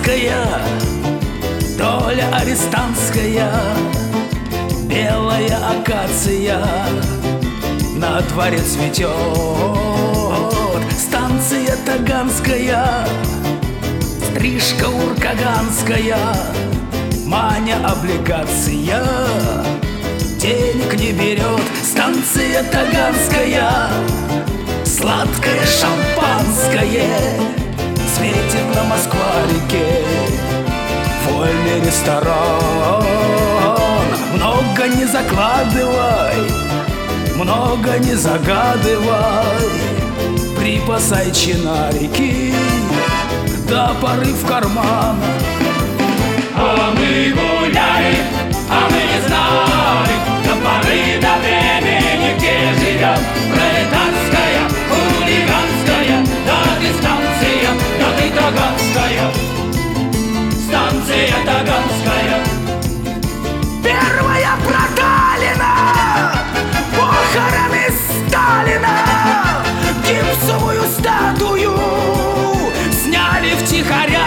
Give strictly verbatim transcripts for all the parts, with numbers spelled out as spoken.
Таганская, доля арестантская, белая акация на дворе цветет. Станция Таганская, стрижка уркаганская, Маня облигация денег не берет. Станция Таганская, сладкое шампанское светит на Москва-реке. Вольный ресторан, много не закладывай, много не загадывай, припасай чинарики до поры в карман. А мы гуляем, а мы не знаем до поры до времени, где живем. Пролетарская, хулиганская, да ты станция, да ты Таганская, станция Таганская. Первая проталина, похороны Сталина, гипсовую статую сняли втихаря.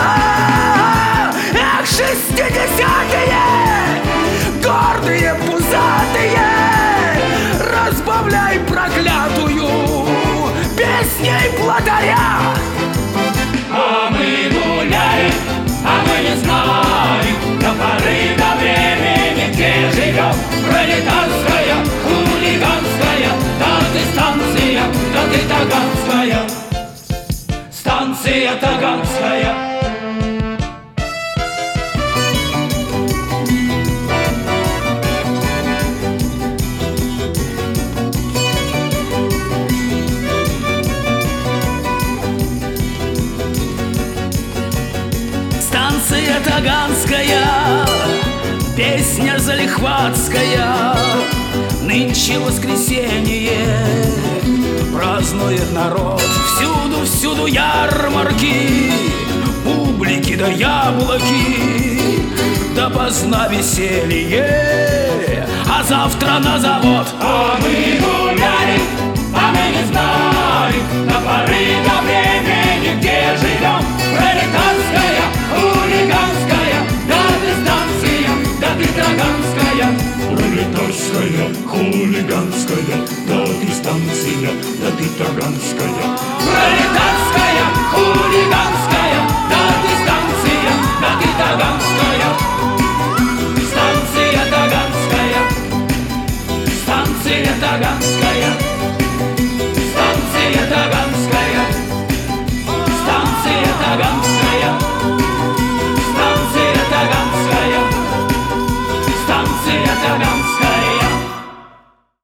Эх, шестидесятые, гордые, пузатые, разбавляй проклятую песней плотаря. А мы гуляем, а мы не знаем до поры до времени, где живем. Пролетарская, хулиганская, да ты станция, да ты Таганская, станция Таганская. Станция Таганская, песня залихватская, нынче воскресенье, празднует народ. Всюду, всюду ярмарки, бублики да яблоки, допоздна веселье, а завтра на завод. А мы гуляли, а мы не знали